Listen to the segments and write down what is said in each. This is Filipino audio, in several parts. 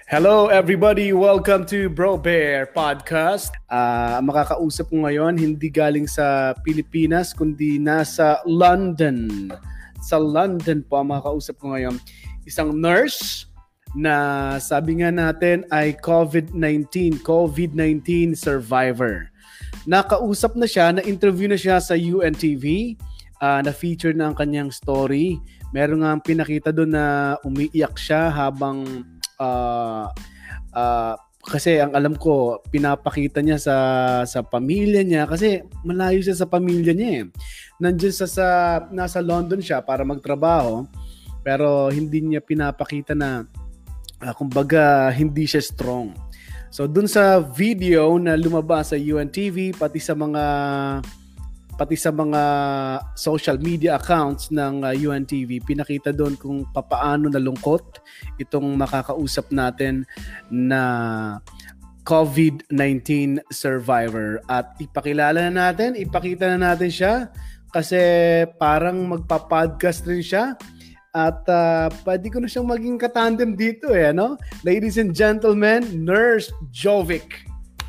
Hello everybody! Welcome to Bro Bear Podcast. Makakausap ko ngayon hindi galing sa Pilipinas kundi nasa London. Sa London po ang makakausap ko ngayon. Isang nurse na sabi nga natin ay COVID-19 survivor. Nakausap na siya, na-interview na siya sa UNTV, na-feature na ang kanyang story. Meron nga pinakita doon na umiiyak siya habang kasi ang alam ko pinapakita niya sa pamilya niya kasi malayo siya sa pamilya niya Nandiyan nasa London siya para magtrabaho pero hindi niya pinapakita na kumbaga hindi siya strong. So dun sa video na lumabas sa UNTV pati sa mga social media accounts ng UNTV, pinakita doon kung papaano nalungkot itong makakausap natin na COVID-19 survivor. At ipakita na natin siya kasi parang magpa-podcast rin siya. At pwede ko na siyang maging katandem dito no? Ladies and gentlemen, Nurse Jovic.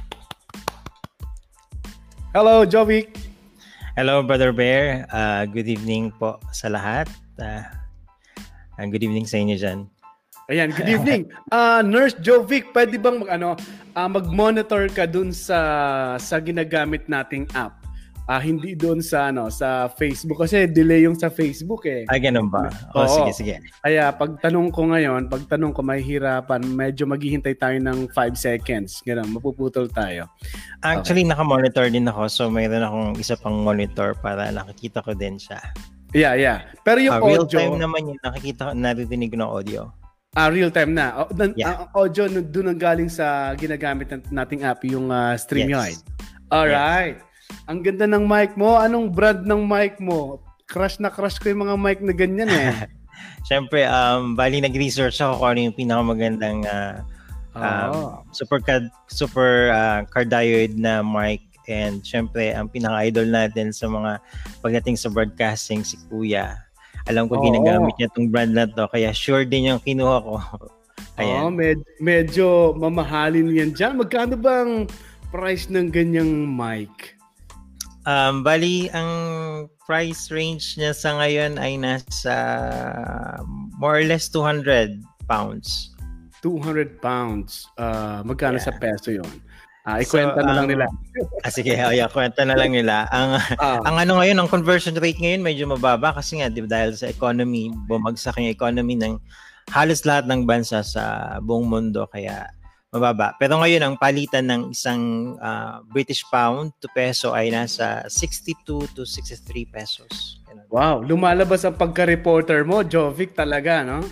Hello, Jovic. Hello, Brother Bear. Good evening po sa lahat. Good evening sa inyo dyan. Ayan, good evening. Nurse Jovic, pwede bang mag-monitor ka dun sa ginagamit nating app? Hindi doon sa Facebook kasi delay yung sa Facebook Ganun ba? Oo. Sige. Kaya pagtanong ko mahihirapan, medyo maghihintay tayo ng 5 seconds. Ganun, mapuputol tayo. Actually, Naka-monitor din ako. So, mayroon akong isa pang monitor para nakikita ko din siya. Yeah. Pero yung audio... Real time naman yun. Naririnig ko ng audio. Real time na. Ang audio doon ang galing sa ginagamit nating app, yung StreamYard. Yes. Alright. Yes. Ang ganda ng mic mo. Anong brand ng mic mo? Crush ko yung mga mic na ganyan Siyempre, bali nag-research ako kung ano yung pinakamagandang super cardioid na mic. And siyempre, ang pinaka-idol natin sa mga pagdating sa broadcasting, si Kuya. Alam ko ginagamit niya itong brand na to. Kaya sure din yung kinuha ko. Ayan. Medyo mamahalin yan dyan. Magkano bang price ng ganyang mic? Bali, ang price range niya sa ngayon ay nasa more or less 200 pounds. 200 pounds. Magkano sa peso yun? Ikwenta na lang nila. Sige, kwenta na lang nila. Ang ngayon, ang conversion rate ngayon medyo mababa kasi nga dahil sa economy, bumagsak yung economy ng halos lahat ng bansa sa buong mundo kaya mababa. Pero ngayon, ang palitan ng isang British pound to peso ay nasa 62 to 63 pesos. Wow, lumalabas ang pagka-reporter mo, Jovic talaga, no?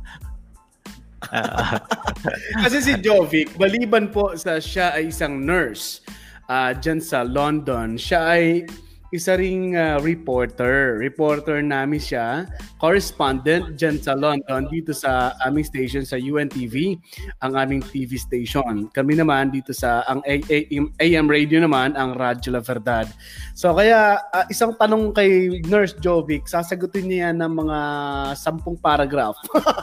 Kasi si Jovic, maliban po sa siya ay isang nurse dyan sa London, siya ay isa ring reporter namin siya, correspondent dyan sa London dito sa aming station sa UNTV, ang aming TV station. Kami naman dito sa ang AM radio naman, ang Radyo La Verdad. So kaya isang tanong kay Nurse Jovic, sasagutin niya ng mga 10 paragraph.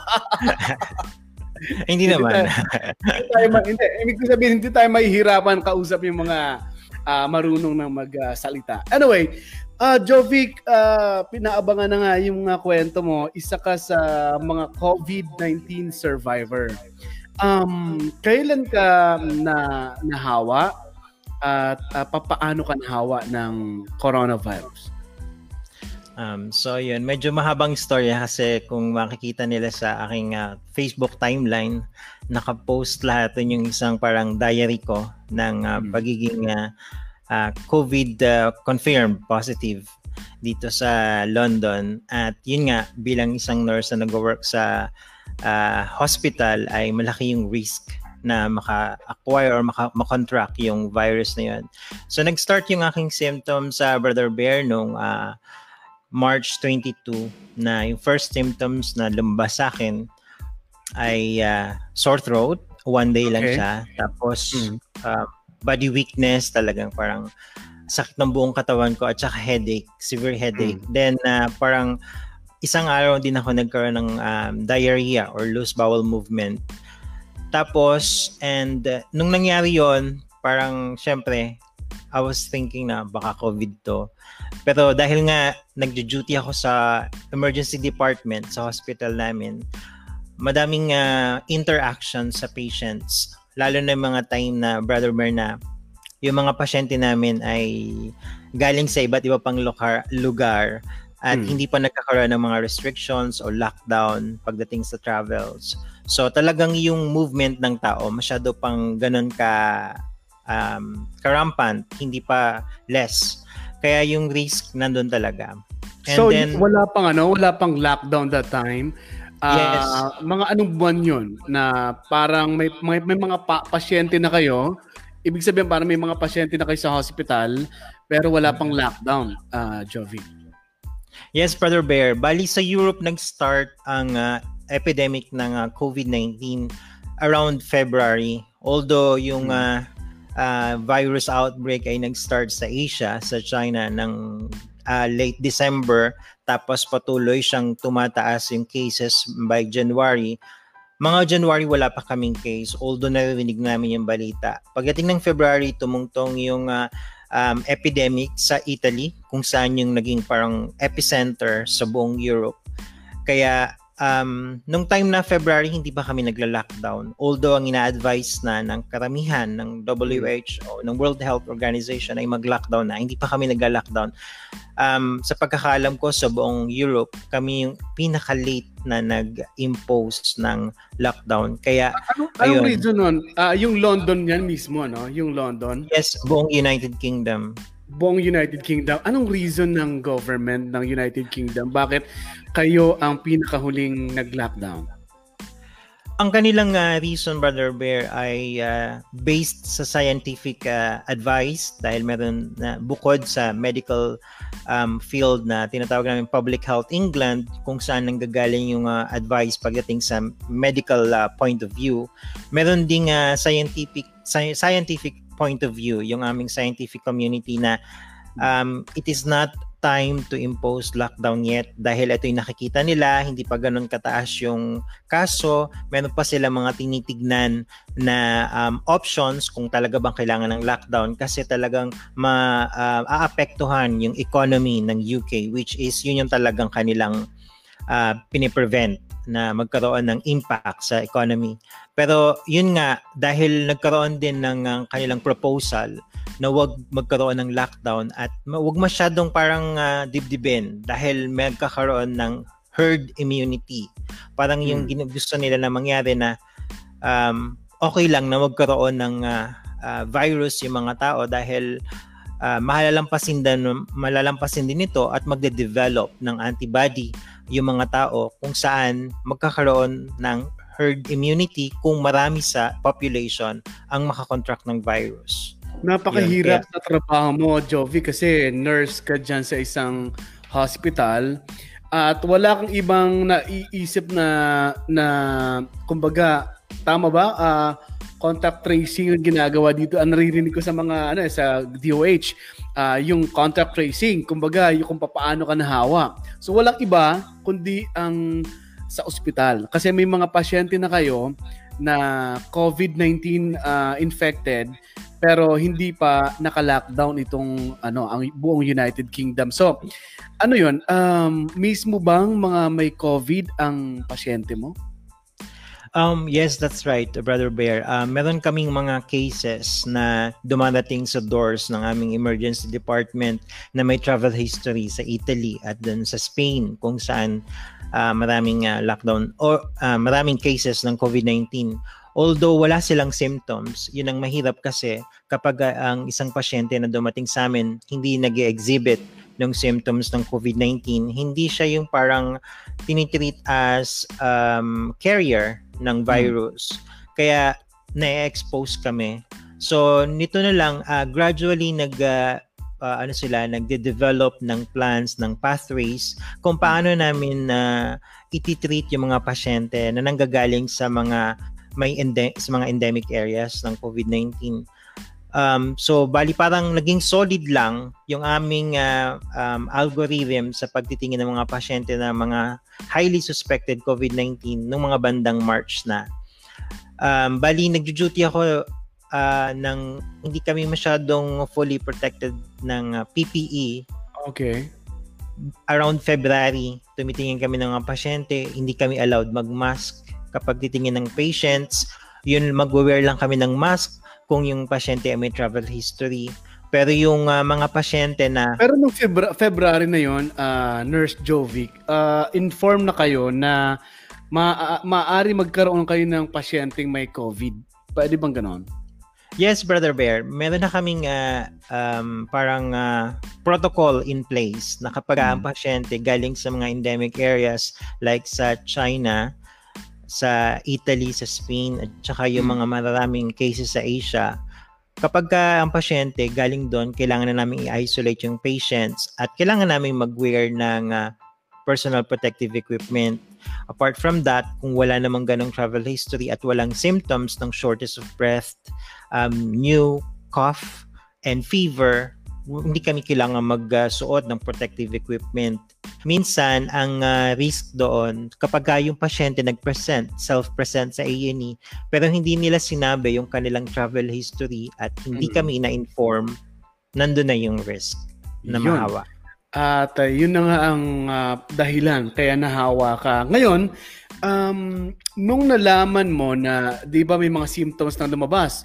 Hindi naman. Hindi. Ibig ko sabihin, hindi tayo mahihirapan kausap yung mga marunong na magsalita. Anyway, Jovic, pinaabangan na nga yung kwento mo. Isa ka sa mga COVID-19 survivor. Kailan ka nahawa at papaano ka nahawa ng coronavirus? So yun, medyo mahabang story kasi kung makikita nila sa aking Facebook timeline, nakapost lahat yung isang parang diary ko ng pagiging COVID confirmed positive dito sa London. At yun nga, bilang isang nurse na nag-work sa hospital ay malaki yung risk na maka-acquire or maka-contract yung virus na yun. So nag-start yung aking symptoms sa Brother Bear nung March 22 na yung first symptoms na lumabas sa akin ay sore throat. One day lang siya. Tapos body weakness, talagang parang sakit ng buong katawan ko at saka headache, severe headache. Then parang isang araw din ako nagkaroon ng diarrhea or loose bowel movement. Tapos, and nung nangyari yon, parang syempre, I was thinking na baka COVID to. Pero dahil nga nagjo-duty ako sa emergency department sa hospital namin, madaming interaction sa patients. Lalo na yung mga time na, Brother Berna, yung mga pasyente namin ay galing sa iba't iba pang lugar at hindi pa nagkakaroon ng mga restrictions o lockdown pagdating sa travels. So talagang yung movement ng tao masyado pang ganun karampant, hindi pa less. Kaya yung risk nandun talaga. And so then, wala pang lockdown that time. Yes. Mga anong buwan yun na parang may mga pasyente na kayo, ibig sabihin parang may mga pasyente na kayo sa hospital pero wala pang lockdown, Jovi. Yes, Brother Bear. Bali sa Europe nag-start ang epidemic ng COVID-19 around February. Although yung virus outbreak ay nag-start sa Asia, sa China ng late December, tapos patuloy siyang tumataas yung cases by January. Mga January wala pa kaming case, although naririnig namin yung balita. Pagdating ng February, tumungtong yung epidemic sa Italy, kung saan yung naging parang epicenter sa buong Europe. Kaya nung time na February, hindi pa kami nagla-lockdown. Although ang ina-advise na ng karamihan ng WHO, ng World Health Organization ay mag-lockdown na, hindi pa kami nagla-lockdown. Sa pagkakaalam ko sa buong Europe, kami yung pinaka-late na nag-impose ng lockdown. Kaya anong reason nun? Yung London yan mismo, no? Yung London? Yes, buong United Kingdom. Buong United Kingdom. Anong reason ng government ng United Kingdom? Bakit kayo ang pinakahuling nag-lockdown? Ang kanilang reason, Brother Bear, ay based sa scientific advice dahil meron na bukod sa medical field na tinatawag namin Public Health England, kung saan nanggagaling yung advice pagdating sa medical point of view. Meron ding scientific point of view, yung aming scientific community na it is not time to impose lockdown yet dahil ito yung nakikita nila, hindi pa ganun kataas yung kaso, meron pa sila mga tinitignan na options kung talaga bang kailangan ng lockdown kasi talagang aapektuhan yung economy ng UK, which is yun yung talagang kanilang piniprevent na magkaroon ng impact sa economy. Pero yun nga, dahil nagkaroon din ng kanilang proposal na wag magkaroon ng lockdown at wag masyadong parang dibdibin dahil magkakaroon ng herd immunity. Parang yung gusto nila na mangyari na okay lang na magkaroon ng virus yung mga tao dahil malalampasin din ito at magde-develop ng antibody yung mga tao kung saan magkakaroon ng herd immunity kung marami sa population ang makakontract ng virus. Napakahirap sa trabaho mo, Jovi, kasi nurse ka dyan sa isang hospital at wala kang ibang naiisip na kumbaga, tama ba? Contact tracing ang ginagawa dito. Ang naririnig ko sa mga sa DOH, yung contact tracing, kumbaga, yung kung paano ka nahawa. So walang iba kundi ang sa ospital. Kasi may mga pasyente na kayo na COVID-19 infected pero hindi pa naka-lockdown itong ang buong United Kingdom. So, ano 'yun? Mismo bang mga may COVID ang pasyente mo? Yes, that's right, Brother Bear. Meron kaming mga cases na dumadating sa doors ng aming emergency department na may travel history sa Italy at dun sa Spain kung saan maraming lockdown o maraming cases ng COVID-19. Although wala silang symptoms, yun ang mahirap kasi kapag ang isang pasyente na dumating sa amin hindi nag-exhibit ng symptoms ng COVID-19, hindi siya yung parang tinitreat as carrier ng virus. Kaya na-expose kami. So nito na lang gradually nagde-develop ng plans, ng pathways kung paano namin ititreat yung mga pasyente na nanggagaling sa mga endemic areas ng COVID-19. So bali parang naging solid lang yung aming algorithm sa pagtitingin ng mga pasyente na mga highly suspected COVID-19 nung mga bandang March na. Bali, nagjo-duty ako ng hindi kami masyadong fully protected ng PPE. Okay. Around February, tumitingin kami ng mga pasyente, hindi kami allowed mag-mask. Kapag titingin ng patients, yun mag-wear lang kami ng mask kung yung pasyente ay may travel history. Pero yung mga pasyente na... Pero nung February na yun, Nurse Jovic, inform na kayo na maaari magkaroon kayo ng pasyenteng may COVID. Pwede bang ganon? Yes, Brother Bear. Meron na kaming parang protocol in place na kapag ang pasyente galing sa mga endemic areas like sa China, sa Italy, sa Spain, at saka yung mga maraming cases sa Asia, kapag ang pasyente galing doon, kailangan na namin i-isolate yung patients at kailangan namin mag-wear ng personal protective equipment. Apart from that, kung wala namang ganong travel history at walang symptoms ng shortness of breath, new cough, and fever, hindi kami kailangan magsuot ng protective equipment. Minsan, ang risk doon, kapag yung pasyente self-present sa A&E, pero hindi nila sinabi yung kanilang travel history at hindi kami na-inform, nandun na yung risk na mahawa. At yun na nga ang dahilan kaya nahawa ka. Ngayon, nung nalaman mo na, di ba may mga symptoms na lumabas,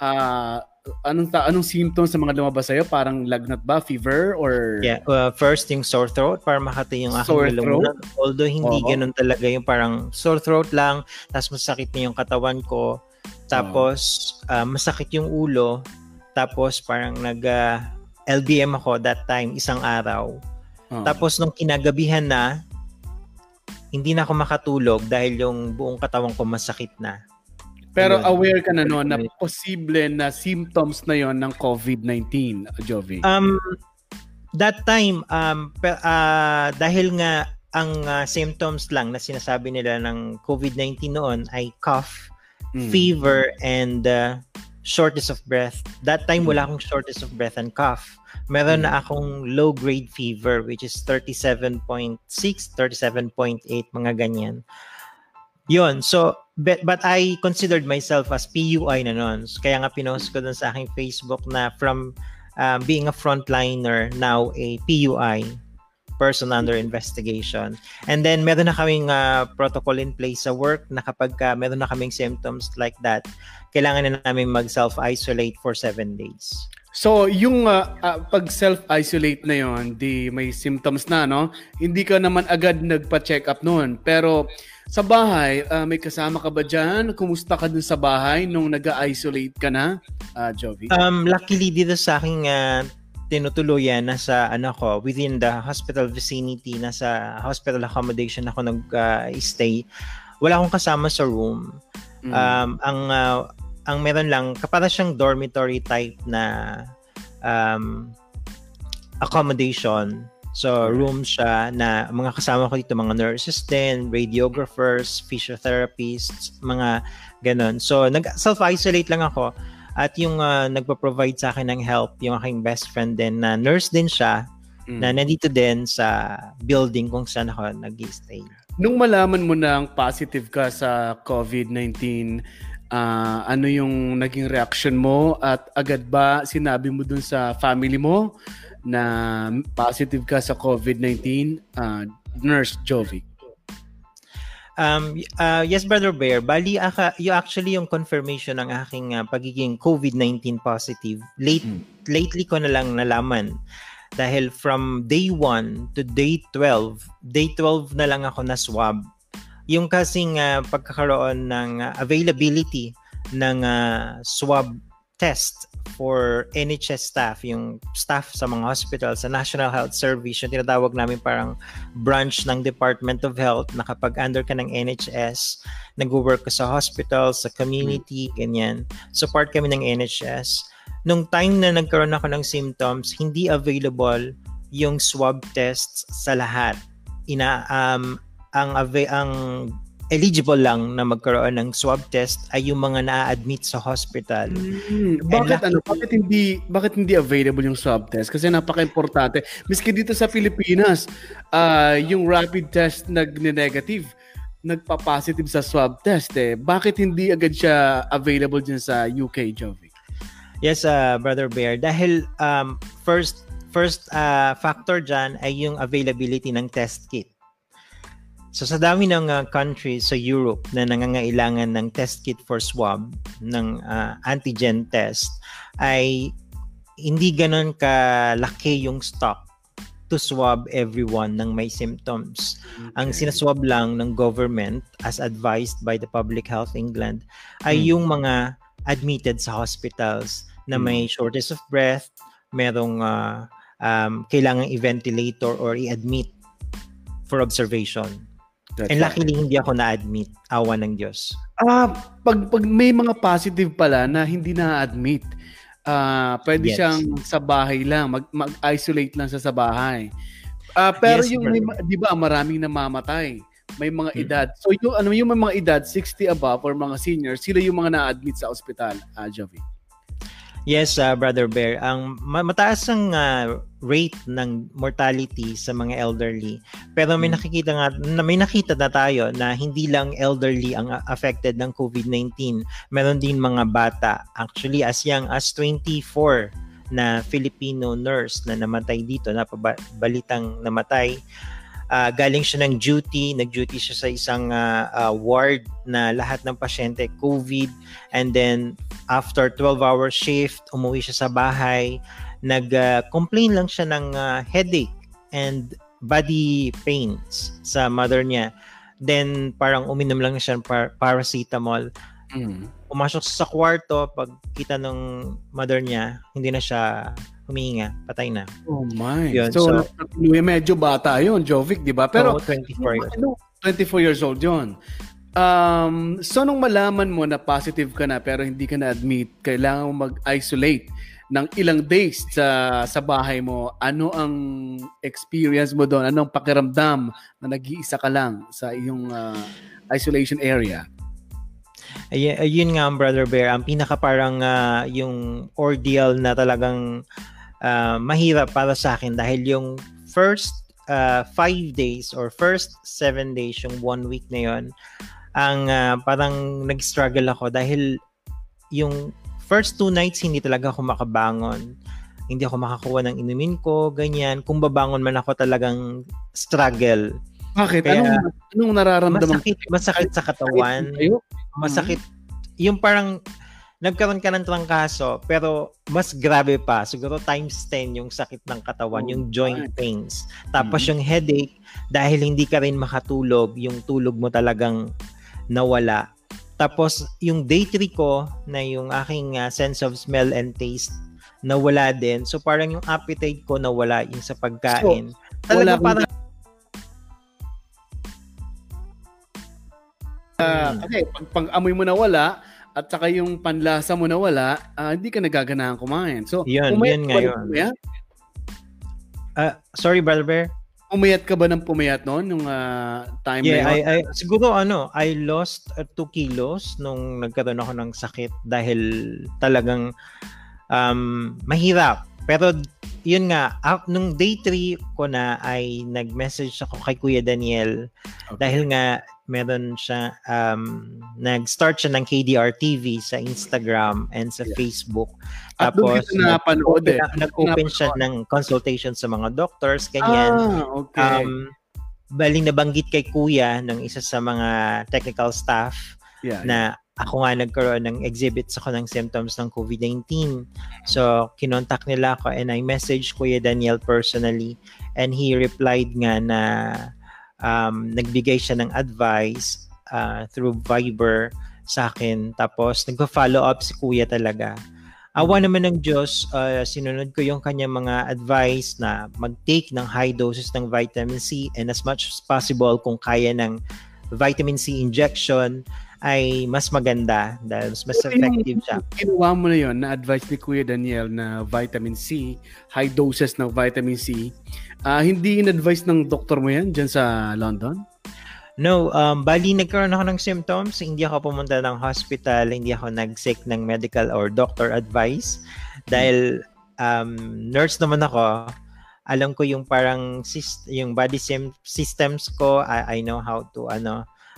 anong symptoms na mga lumabas sa'yo? Parang lagnat ba? Fever? Or... Yeah, first yung sore throat para makati yung aking lumunan. Although hindi ganun talaga yung parang sore throat lang, tapos masakit na yung katawan ko, tapos masakit yung ulo, tapos parang LBM ako that time, isang araw. Tapos nung kinagabihan na, hindi na ako makatulog dahil yung buong katawan ko masakit na. Pero aware ka na noon na posible na symptoms na yon ng COVID-19, Jovi? That time, dahil nga ang symptoms lang na sinasabi nila ng COVID-19 noon ay cough, fever, and shortness of breath. That time, wala akong shortness of breath and cough. Meron na akong low-grade fever, which is 37.6, 37.8, mga ganyan. Yun. So, but I considered myself as PUI na nun. Kaya nga pinost ko dun sa aking Facebook na from being a frontliner, now a PUI, person under investigation. And then, meron na kaming protocol in place sa work na kapag meron na kaming symptoms like that, kailangan na namin mag-self-isolate for 7 days. So, yung pag self-isolate na yon, di may symptoms na, no? Hindi ka naman agad nagpa-check up noon. Pero sa bahay, may kasama ka ba dyan? Kumusta ka dun sa bahay nung nag-isolate ka na, Jovi? Luckily, dito sa aking tinutuluyan, nasa within the hospital vicinity, nasa hospital accommodation ako nag-stay. Wala akong kasama sa room. Ang meron lang, para siyang dormitory type na accommodation. So, room siya na mga kasama ko dito, mga nurses din, radiographers, physiotherapists, mga ganon. So, self-isolate lang ako. At yung nagpo-provide sa akin ng help, yung aking best friend din, na nurse din siya, na nandito din sa building kung saan ako nag-stay. Nung malaman mo na positive ka sa COVID-19, ano yung naging reaction mo at agad ba sinabi mo dun sa family mo na positive ka sa COVID-19, Nurse Jovi? Yes, Brother Bear. Bali, actually yung confirmation ng aking pagiging COVID-19 positive, lately ko na lang nalaman. Dahil from day 1 to day 12 na lang ako na swab. Yung kasing pagkakaroon ng availability ng swab test for NHS staff, yung staff sa mga hospital, sa National Health Service, yung tinatawag namin parang branch ng Department of Health, na kapag under ka ng NHS, nag-work ka sa hospital, sa community, ganyan. So part kami ng NHS. Nung time na nagkaroon ako ng symptoms, hindi available yung swab tests sa lahat. Ang eligible lang na magkaroon ng swab test ay yung mga na-admit sa hospital. Bakit hindi available yung swab test? Kasi napaka-importante. Miski dito sa Pilipinas, yung rapid test nag-negative. nagpa-positive sa swab test eh. Bakit hindi agad siya available dyan sa UK, Jovic? Yes, Brother Bear. Dahil first factor dyan ay yung availability ng test kit. So sa dami ng countries sa Europe na nangangailangan ng test kit for swab ng antigen test, ay hindi ganon kalaki yung stock to swab everyone ng may symptoms. Okay. Ang sinaswab lang ng government as advised by the Public Health England ay yung mga admitted sa hospitals na may shortness of breath, merong kailangang i-ventilator or i-admit for observation. And luckily, hindi ako na-admit. Awa ng Diyos. Pag may mga positive pala na hindi na-admit, pwede siyang sa bahay lang, mag-isolate lang sa bahay. Pero yes, yung, di ba, maraming namamatay. May mga edad. So yung may mga edad, 60 above or mga seniors, sila yung mga na-admit sa ospital, Jovi. Yes, Brother Bear. Ang mataas ang rate ng mortality sa mga elderly. Pero may nakita na tayo na hindi lang elderly ang affected ng COVID-19. Meron din mga bata. Actually, as young as 24 na Filipino nurse na namatay dito, balitang namatay. Galing siya ng duty, nag-duty siya sa isang ward na lahat ng pasyente COVID, and then after 12-hour shift, umuwi siya sa bahay, nag-complain lang siya ng headache and body pains sa mother niya. Then parang uminom lang siya ng paracetamol. Pumasok sa kwarto, pagkita ng mother niya, hindi na siya humihinga, patay na. Oh my. Yun, so medyo bata yun, Jovic, di ba? Pero 24 years. 24 years old yun. So nung malaman mo na positive ka na pero hindi ka na-admit, kailangan mo mag-isolate ng ilang days sa bahay mo, ano ang experience mo doon? Anong pakiramdam na nag-iisa ka lang sa iyong isolation area? Ayun nga, Brother Bear, ang pinaka parang yung ordeal na talagang mahirap para sa akin dahil yung first 5 days or first 7 days, yung 1 week na yon, ang parang nag-struggle ako dahil yung first 2 nights hindi talaga ako makabangon. Hindi ako makakuha ng inumin ko, ganyan. Kung babangon man ako, talagang struggle. Bakit? Kaya, anong nararamdaman? Masakit sa katawan. Masakit. Yung parang nagkaroon ka ng trangkaso, pero mas grabe pa. Siguro times 10 yung sakit ng katawan, yung joint pains. Tapos yung headache, dahil hindi ka rin makatulog, yung tulog mo talagang nawala. Tapos yung day 3 ko, na yung aking sense of smell and taste, nawala din. So parang yung appetite ko nawala, yung sa pagkain. So, talaga parang okay, pag amoy mo nawala at saka yung panlasa mo nawala, hindi ka nagaganahan kumain. So, yun ngayon. Sorry, Brother Bear. Pumayat ka ba ng pumayat noon nung time na yun? Siguro I lost 2 kilos nung nagkaroon ako ng sakit dahil talagang mahirap. Pero yun nga, nung day 3 ko na ay nag-message ako kay Kuya Daniel dahil nga meron siya, nag-start siya ng KDR TV sa Instagram and sa Facebook. Tapos nag-open siya ng consultation sa mga doctors, ganyan. Baling nabanggit kay Kuya ng isa sa mga technical staff na ako nga nagkaroon ng exhibits ako ng symptoms ng COVID-19. So, kinontak nila ako and I messaged Kuya Daniel personally and he replied nga na nagbigay siya ng advice through Viber sa akin. Tapos, nagpa-follow up si Kuya talaga. Awa naman ng Diyos, sinunod ko yung kanyang mga advice na mag-take ng high doses ng vitamin C and as much as possible kung kaya ng vitamin C injection ay mas maganda dahil mas effective siya. Kinuha mo na yun na advice ni Kuya Daniel na vitamin C, high doses ng vitamin C. Hindi in-advise ng doktor mo yan dyan sa London? No, bali nagkaroon ako ng symptoms, hindi ako pumunta ng hospital, hindi ako nag-seek ng medical or doctor advice dahil nurse naman ako. Alam ko yung parang yung body systems ko, I know how to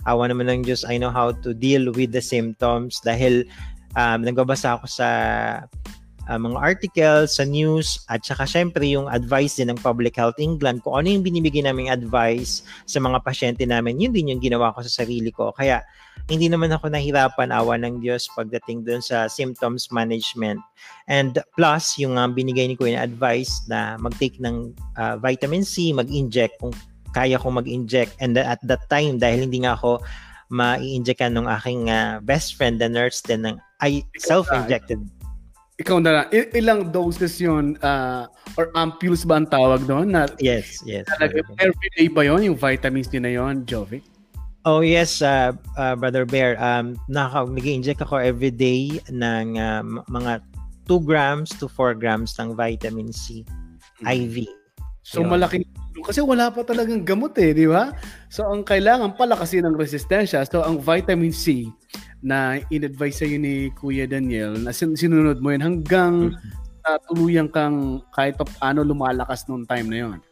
Awa naman ng Diyos, I know how to deal with the symptoms dahil nagbabasa ako sa mga articles, sa news, at saka syempre yung advice din ng Public Health England, kung ano yung binibigay naming advice sa mga pasyente namin, yun din yung ginawa ko sa sarili ko. Kaya hindi naman ako nahirapan, awa ng Diyos, pagdating dun sa symptoms management. And plus, yung binigay ni Kuya na advice na mag-take ng vitamin C, mag-inject kung kaya ko mag-inject. And at that time, dahil hindi nga ako ma-i-injectan ng aking best friend, the nurse din, I self-injected. Ikaw na lang, ilang doses yun, or ampules ba ang tawag doon? Yes. Everyday ba yun, yung vitamins din na yun, Jovic? Oh yes, Brother Bear. Nag-inject ako everyday ng mga 2 grams to 4 grams ng vitamin C IV. So malaking, kasi wala pa talagang gamot di ba? So ang kailangan pala kasi ng resistensya. So ang vitamin C na in-advise sa'yo ni Kuya Daniel, na sinunod mo yun hanggang tuluyang kang kahit pa paano lumalakas noong time na yun.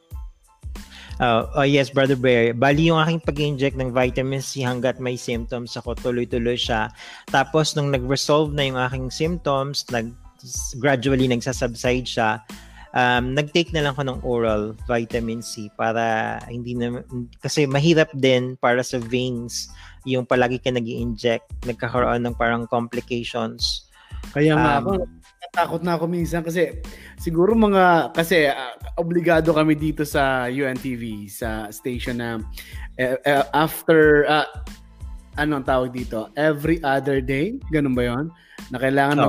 Yes, Brother Bear. Bali yung aking pag-inject ng vitamin C hanggat may symptoms ako, tuloy-tuloy siya. Tapos nung nag-resolve na yung aking symptoms, gradually nagsasubside siya, nag-take na lang ako ng oral vitamin C para hindi na, kasi mahirap din para sa veins yung palagi ka nag-i-inject, nagkakaroon ng parang complications. Kaya nga ako, natakot na ako minsan kasi siguro kasi obligado kami dito sa UNTV, sa station na after, anong tawag dito? Every other day? Ganun ba yun? Na kailangan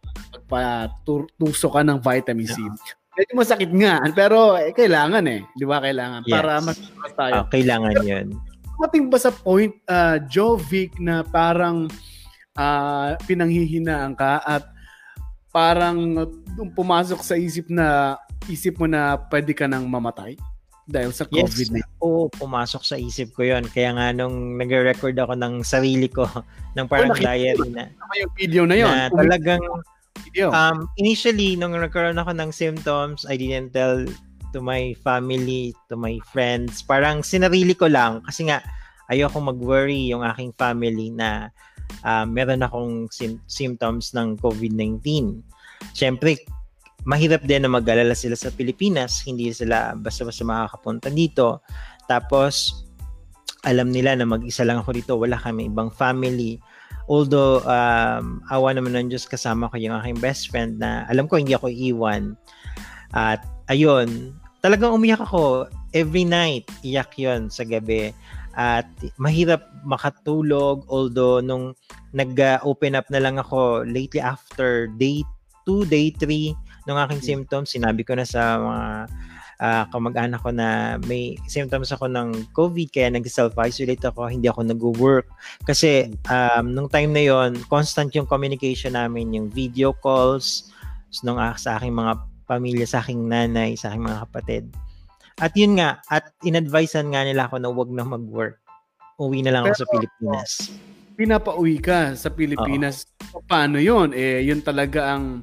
magpa-tuso ka ng vitamin C. Medyo masakit nga, pero kailangan di ba? Kailangan. Yes. Para mas tayo. Kailangan yun. Mating ba sa point, Jovic, na parang pinanghihinaan ka at parang pumasok sa isip mo na pwede ka nang mamatay dahil sa COVID? Yes, pumasok sa isip ko yon. Kaya nga nung nag-record ako ng sarili ko, ng parang diary na. Yung video na yon. Na talagang, initially, nung nagkaroon ako ng symptoms, I didn't tell to my family, to my friends. Parang sinarili ko lang kasi nga ayoko mag-worry yung aking family na meron akong symptoms ng COVID-19. Siyempre, mahirap din na mag-alala sila sa Pilipinas. Hindi sila basta-basta makakapunta dito. Tapos, alam nila na mag-isa lang ako dito. Wala kami ibang family. Although, awa naman ng Diyos, kasama ko yung aking best friend na alam ko hindi ako iiwan. At ayun, talagang umiyak ako every night. Iyak yon sa gabi. At mahirap makatulog. Although, nung nag-open up na lang ako lately after day 2, day 3 ng aking symptoms, sinabi ko na sa mga kamag-anak ko na may symptoms ako ng COVID, kaya nag-self-isolate ako, hindi ako nag-work. Kasi nung time na yon, constant yung communication namin, yung video calls sa aking mga pamilya, sa aking nanay, sa aking mga kapatid. At yun nga, at in-advisean nga nila ako na huwag na mag-work. Uwi na lang ako sa Pilipinas. Pinapauwi ka sa Pilipinas. Paano yun? Yun talaga ang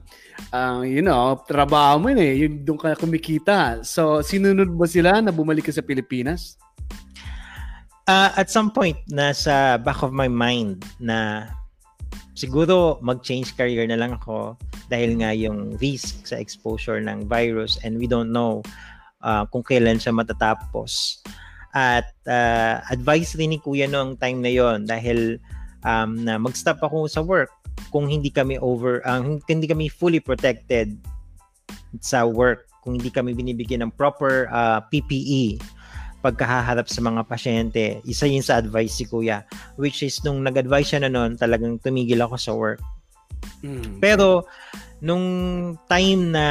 trabaho mo yun Yun doon ka kumikita. So, sinunod mo sila na bumalik ka sa Pilipinas? At some point, nasa back of my mind na siguro mag-change career na lang ako dahil nga yung risk sa exposure ng virus and we don't know kung kailan siya matatapos. At advice rin ni Kuya noong time na yon dahil na mag-stop ako sa work kung hindi kami hindi kami fully protected sa work, kung hindi kami binibigyan ng proper PPE pagkahaharap sa mga pasyente. Isa yun sa advice si Kuya, which is nung nag-advise siya na noon, talagang tumigil ako sa work. Pero nung time na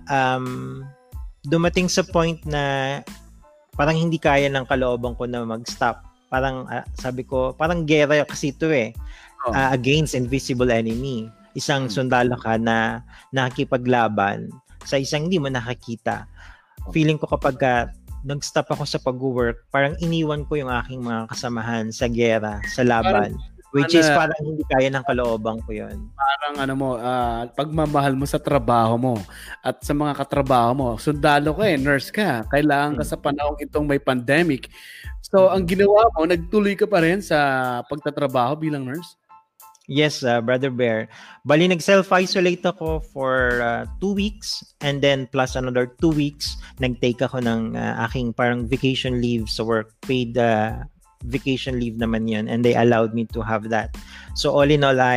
dumating sa point na parang hindi kaya ng kalooban ko na mag-stop, parang sabi ko, parang gera kasi ito against invisible enemy. Isang sundalo ka na nakikipaglaban sa isang hindi mo nakakita. Feeling ko kapag nag-stop ako sa pag-work, parang iniwan ko yung aking mga kasamahan sa gera, sa laban. Which is parang hindi kaya ng kalooban ko yun. Parang pagmamahal mo sa trabaho mo at sa mga katrabaho mo. Sundalo ka nurse ka. Kailangan ka sa panahong itong may pandemic. So, ang ginawa mo, nagtuloy ka pa rin sa pagtatrabaho bilang nurse? Yes, Brother Bear. Bali, nag-self-isolate ako for 2 weeks and then plus another 2 weeks, nag-take ako ng aking parang vacation leave sa work. Paid vacation leave naman yun and they allowed me to have that. So all in all,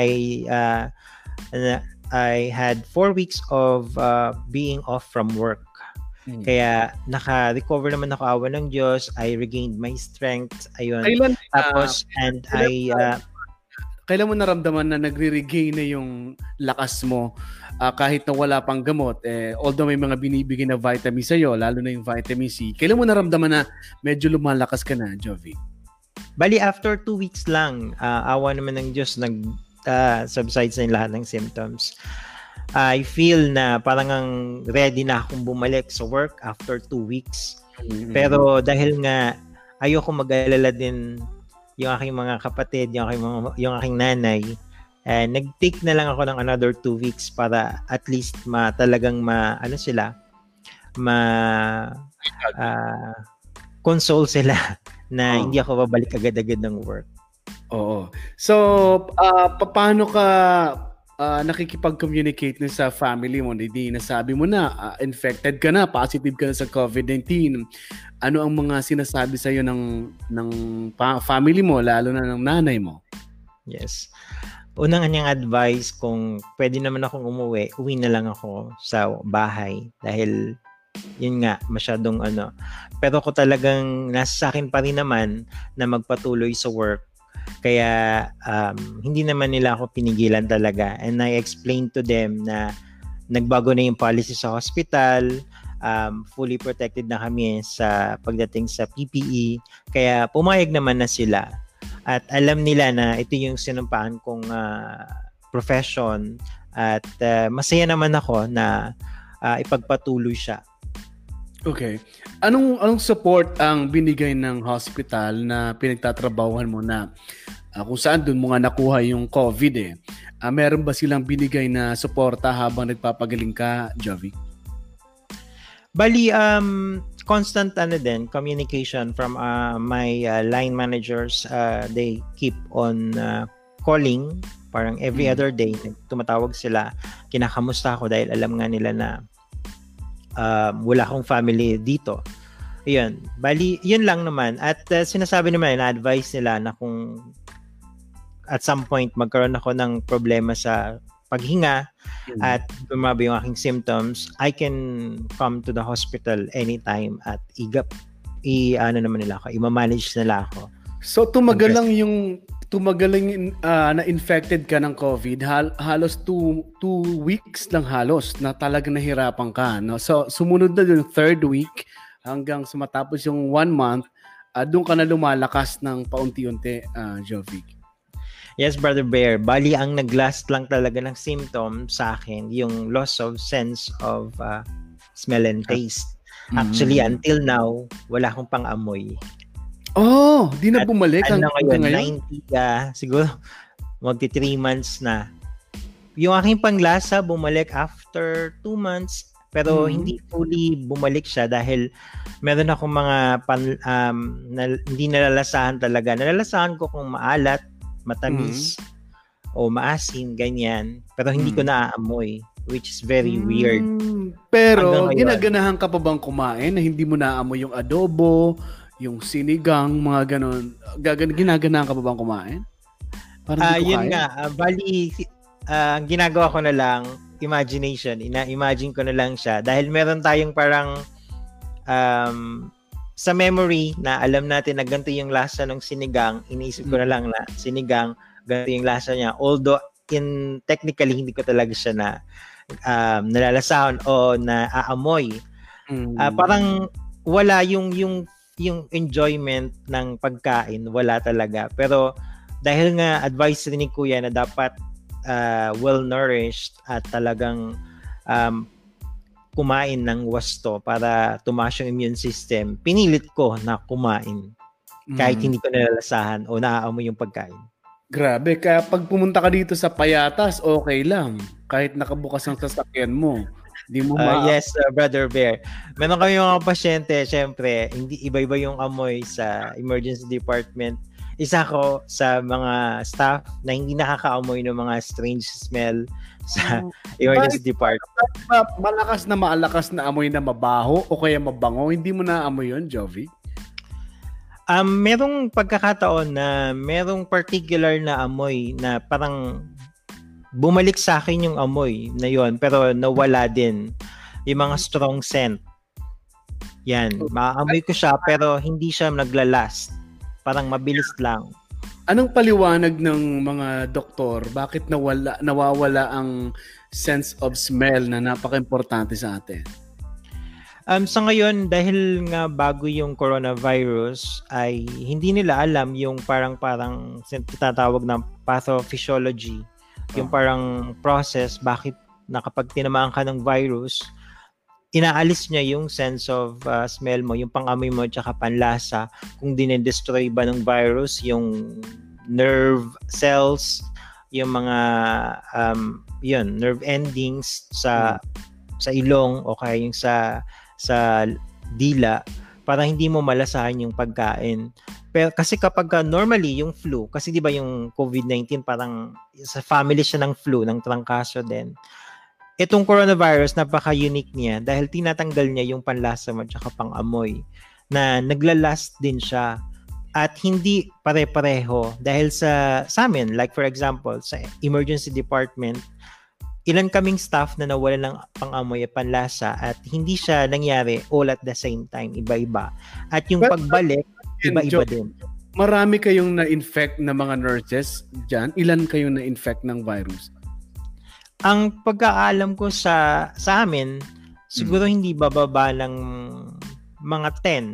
I had 4 weeks of being off from work. Kaya naka-recover naman ako, awa ng Diyos. I regained my strength. Ayun. Tapos, kailan mo naramdaman na nagre-regain na yung lakas mo kahit na wala pang gamot? Although may mga binibigay na vitamin sa'yo, lalo na yung vitamin C, kailan mo naramdaman na medyo lumalakas ka na, Jovic? Bali, after 2 weeks lang, awa naman ng Diyos, subsides na yung lahat ng symptoms. I feel na parang ready na akong bumalik sa work after 2 weeks. Pero dahil nga ayoko mag-alala din yung aking mga kapatid, yung aking nanay, nag-take na lang ako ng another 2 weeks para at least talagang console sila na hindi ako babalik agad-agad ng work. Oo. So, paano ka nakikipag-communicate sa family mo? Hindi nasabi mo na infected ka na, positive ka na sa COVID-19. Ano ang mga sinasabi sa iyo ng family mo, lalo na ng nanay mo? Yes. Unang kanyang advice, kung pwede naman akong uwi na lang ako sa bahay dahil yun nga, masyadong Pero ko talagang nasa akin pa rin naman na magpatuloy sa work. Kaya hindi naman nila ako pinigilan talaga, and I explained to them na nagbago na yung policy sa hospital, fully protected na kami sa pagdating sa PPE, kaya pumayag naman na sila at alam nila na ito yung sinumpaan kong profession at masaya naman ako na ipagpatuloy siya. Okay. Anong support ang binigay ng hospital na pinagtatrabahuhan mo na kung saan doon mo nga nakuha yung COVID meron ba silang binigay na suporta habang nagpapagaling ka, Jovic? Bali, constant communication from my line managers. They keep on calling parang every other day. Tumatawag sila, kinakamusta ako dahil alam nga nila na wala akong family dito. Yun. Bali, yun lang naman. At sinasabi naman, na-advise nila na kung at some point magkaroon ako ng problema sa paghinga at bumaba yung aking symptoms, I can come to the hospital anytime at naman nila ako, i-manage nila ako. So tumagal lang na infected ka ng COVID, halos 2 weeks lang halos na talaga nahirapan ka, no? So sumunod na yung 3rd week hanggang sumatapos yung 1 month, doon ka na lumalakas ng paunti-unti, Jovic. Yes, Brother Bear. Bali, ang nag-last lang talaga ng symptom sa akin, yung loss of sense of smell and taste. Actually, until now, wala akong pang-amoy. Oh, di na bumalik ngayon? 90, siguro magti 3 months na. Yung aking panglasa bumalik after 2 months, pero hindi fully bumalik siya dahil meron akong mga hindi nalalasahan talaga. Nalalasahan ko kung maalat, matamis, o maasim, ganyan. Pero hindi ko naaamoy, which is very weird. Pero ginaganahan ka pa bang kumain na hindi mo naamoy yung adobo, yung sinigang, mga ganon? Ginaganahan ka pa bang kumain? Yun nga. Bali, ang ginagawa ko na lang, imagination. Ina-imagine ko na lang siya. Dahil meron tayong parang sa memory na alam natin na ganito yung lasa ng sinigang, iniisip ko na lang na sinigang, ganito yung lasa niya. Although, technically, hindi ko talaga siya na nalalasahan o naaamoy. Parang wala yung enjoyment ng pagkain, wala talaga. Pero dahil nga advice rin ni Kuya na dapat well-nourished at talagang kumain ng wasto para tumaas yung immune system, pinilit ko na kumain kahit hindi ko nalalasahan o naaamoy yung pagkain. Grabe, kaya pag pumunta ka dito sa Payatas, okay lang. Kahit nakabukas ang sasakyan mo. Hindi mo Yes, Brother Bear. Meron kami mga pasyente, syempre, hindi iba-iba yung amoy sa emergency department. Isa ko sa mga staff na hindi nakakaamoy ng mga strange smell sa emergency department. Malakas na amoy na mabaho o kaya mabango, hindi mo na amoy yun, Jovi? Merong pagkakataon na merong particular na amoy na parang bumalik sa akin yung amoy na yon, pero nawala din yung mga strong scent. Yan, maamoy ko siya pero hindi siya naglalast. Parang mabilis lang. Anong paliwanag ng mga doktor? Bakit nawawala ang sense of smell na napaka-importante sa atin? Sa ngayon, dahil nga bago yung coronavirus, ay hindi nila alam yung parang tinatawag na pathophysiology, yung parang process bakit na kapag tinamaan ka ng virus, inaalis niya yung sense of smell mo, yung pangamoy mo, tsaka panlasa, kung dinedestroy ba ng virus yung nerve cells, yung mga nerve endings sa ilong o kaya yung sa dila, para hindi mo malasahan yung pagkain. Pero kasi kapag normally yung flu, kasi di ba yung COVID-19 parang sa family siya ng flu, ng trangkaso din. Itong coronavirus, napaka-unique niya dahil tinatanggal niya yung panlasa mo at pang-amoy na naglalast din siya at hindi pare-pareho dahil sa amin, like for example, sa emergency department, ilan kaming staff na nawala ng pang-amoy at panlasa at hindi siya nangyari all at the same time, iba-iba. At yung pagbalik, iba-iba din. Marami kayong na-infect na mga nurses dyan? Ilan kayong na-infect ng virus? Ang pagkaalam ko sa amin, siguro hindi bababa ng mga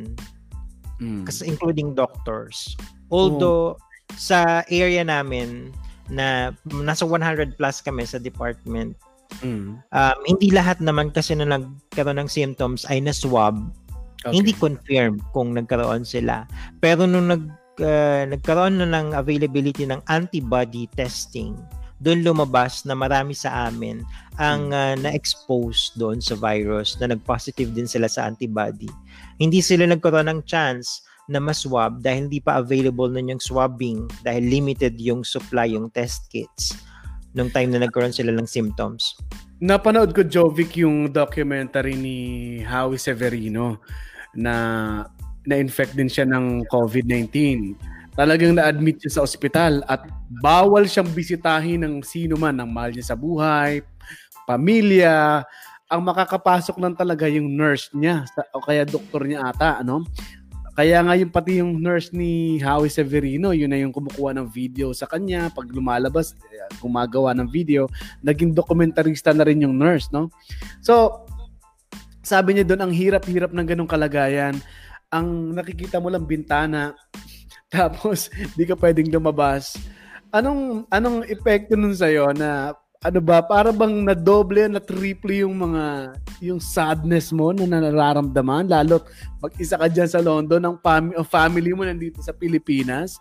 10. Kasi including doctors. Although, sa area namin, na nasa 100 plus kami sa department. Hindi lahat naman kasi na nagkaroon ng symptoms ay na-swab. Okay. Hindi confirm kung nagkaroon sila. Pero nung nagkaroon na ng availability ng antibody testing, doon lumabas na marami sa amin ang na-expose doon sa virus, na nag-positive din sila sa antibody. Hindi sila nagkaroon ng chance na maswab dahil hindi pa available nun yung swabbing dahil limited yung supply, yung test kits nung time na nagkaroon sila ng symptoms. Napanood ko, Jovic, yung documentary ni Howie Severino na na-infect din siya ng COVID-19. Talagang na-admit siya sa ospital at bawal siyang bisitahin ng sino man, ng mahal niya sa buhay, pamilya. Ang makakapasok lang talaga yung nurse niya o kaya doktor niya ata, ano? Kaya nga yung pati yung nurse ni Howie Severino, yun na yung kumukuha ng video sa kanya. Pag lumalabas, gumagawa ng video. Naging dokumentarista na rin yung nurse, no? So, sabi niya doon, ang hirap-hirap ng ganong kalagayan. Ang nakikita mo lang bintana, tapos di ka pwedeng lumabas. Anong epekto nun sa'yo na para bang na-doble, na-triple yung sadness mo na nararamdaman, lalo mag-isa ka dyan sa London, ang family mo nandito sa Pilipinas?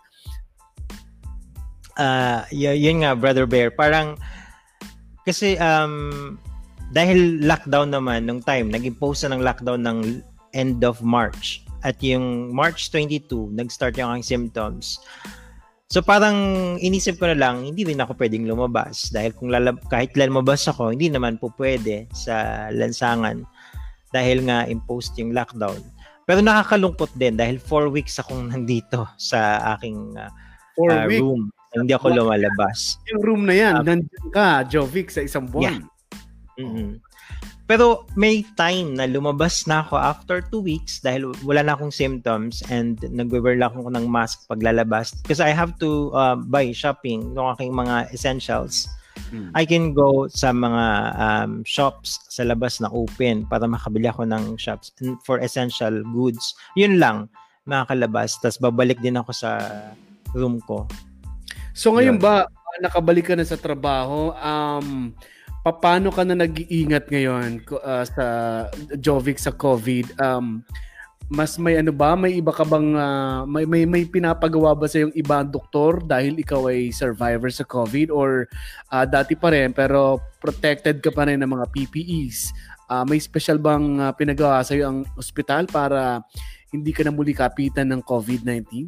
Yun nga, Brother Bear. Parang, kasi dahil lockdown naman nung time, nag-impose na ng lockdown ng end of March. At yung March 22, nag-start yung aking symptoms. So parang inisip ko na lang, hindi rin ako pwedeng lumabas dahil kung kahit lumabas ako, hindi naman po pwede sa lansangan dahil nga imposed yung lockdown. Pero nakakalungkot din dahil 4 weeks akong nandito sa aking room. Hindi ako lumalabas. Yung room na yan, nandiyan ka, Jovic, sa isang buwan. Yeah. Mm-hmm. Pero may time na lumabas na ako after 2 weeks dahil wala na akong symptoms and nag-wear lang ako ng mask paglalabas because I have to buy shopping ng aking mga essentials. I can go sa mga shops sa labas na open para makabili ako ng shops for essential goods. Yun lang, makakalabas. Tapos babalik din ako sa room ko. So ngayon ba, nakabalik ka na sa trabaho, paano ka na nag-iingat ngayon sa Jovic sa COVID? Mas may may iba ka bang may pinapagawa ba sa yung ibang doktor dahil ikaw ay survivor sa COVID, or dati pa rin pero protected ka pa rin ng mga PPEs May special bang pinagawa sa'yo ang ospital para hindi ka na muli kapitan ng COVID-19?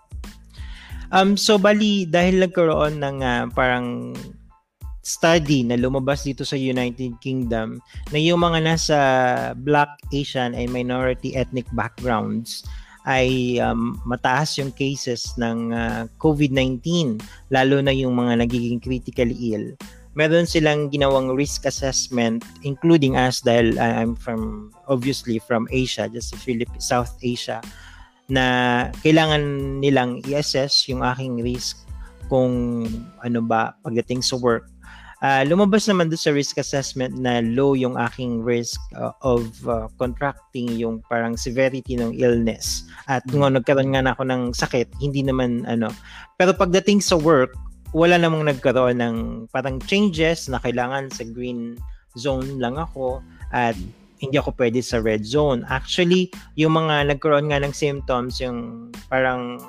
So bali dahil nagkaroon ng parang study na lumabas dito sa United Kingdom na yung mga nasa Black, Asian and minority ethnic backgrounds ay mataas yung cases ng COVID-19, lalo na yung mga nagiging critically ill. Meron silang ginawang risk assessment, including us dahil I'm obviously from Asia, just South Asia, na kailangan nilang i-assess yung aking risk kung ano ba pagdating sa work. Lumabas naman doon sa risk assessment na low yung aking risk of contracting yung parang severity ng illness. At kung nagkaroon nga na ako ng sakit, hindi naman Pero pagdating sa work, wala namang nagkaroon ng parang changes na kailangan sa green zone lang ako at hindi ako pwede sa red zone. Actually, yung mga nagkaroon nga ng symptoms, yung parang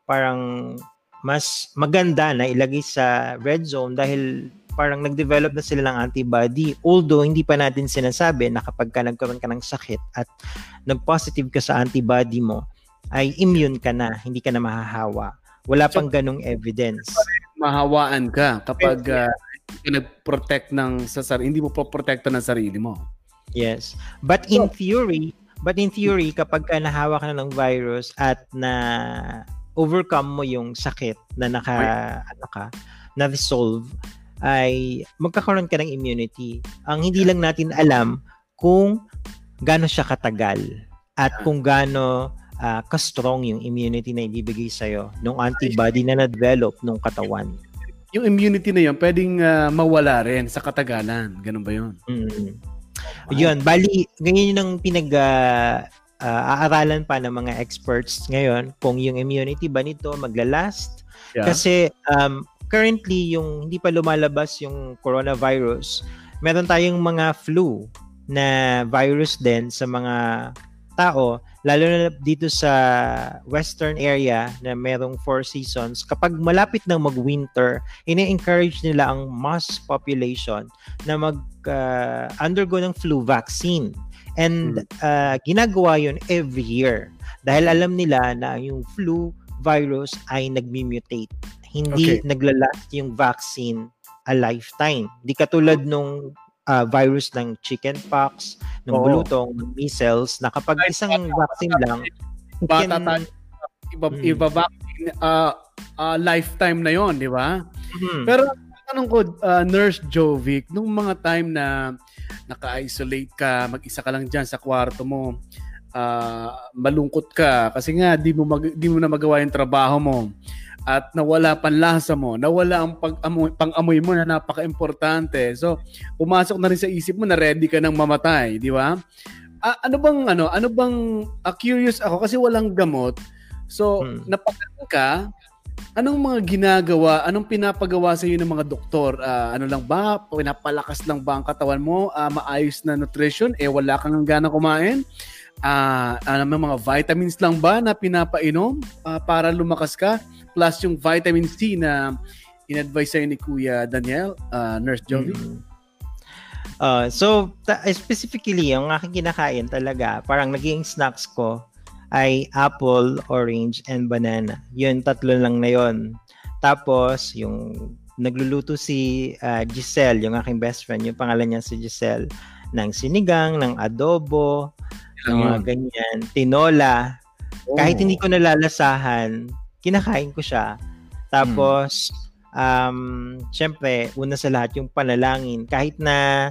mas maganda na ilagay sa red zone dahil parang nag-develop na sila ng antibody. Although, hindi pa natin sinasabi na kapag ka nagkaroon ka ng sakit at nag-positive ka sa antibody mo, ay immune ka na, hindi ka na mahahawa. Wala pang ganong evidence. Mahawaan ka kapag nag-protect hindi mo protekta ng sarili mo. Yes. But in theory, kapag ka nahawa ka na ng virus at na overcome mo yung sakit na na-resolve, ay magkakaroon ka ng immunity. Ang hindi lang natin alam kung gaano siya katagal at kung gaano ka-strong yung immunity na ibibigay sa'yo nung antibody na na-develop nung katawan. Yung immunity na yun, pwedeng mawala rin sa katagalan. Ganun ba yun? Yun, bali, ganyan yung aaralan pa ng mga experts ngayon kung yung immunity ba nito maglalast. Yeah. Kasi currently, yung hindi pa lumalabas yung coronavirus, meron tayong mga flu na virus din sa mga tao, lalo na dito sa western area na merong 4 seasons. Kapag malapit na mag-winter, ina-encourage nila ang mass population na mag-undergo ng flu vaccine. And ginagawa yun every year dahil alam nila na yung flu virus ay nagmi-mutate. Hindi naglalast yung vaccine a lifetime. Di katulad nung virus ng chickenpox, ng bulutong, ng measles, na kapag isang vaccine lang, iba-vaccine lifetime na yon, di ba? Pero tanong ko, Nurse Jovic, nung mga time na naka-isolate ka, mag-isa ka lang dyan sa kwarto mo, malungkot ka kasi nga di mo na magawa yung trabaho mo at nawala panlasa mo, nawala ang pang-amoy mo na napaka-importante. So, pumasok na rin sa isip mo na ready ka nang mamatay, di ba? Ano bang curious ako kasi walang gamot. So, napagaling ka, anong mga ginagawa, anong pinapagawa sa iyo ng mga doktor? Ano lang ba, pinapalakas lang ba ang katawan mo? Maayos na nutrition? Wala kang gana kumain? Mga vitamins lang ba na pinapainom para lumakas ka? Plus yung vitamin C na in-advise sa'yo ni Kuya Daniel, Nurse Jovi? Specifically, yung aking kinakain talaga, parang naging snacks ko ay apple, orange, and banana. Yun, 3 lang na yun. Tapos, yung nagluluto si Giselle, yung aking best friend, yung pangalan niya si Giselle, ng sinigang, ng adobo, ng mga ganyan, tinola. Kahit hindi ko nalalasahan, kinakain ko siya. Tapos, syempre, una sa lahat, yung panalangin. Kahit na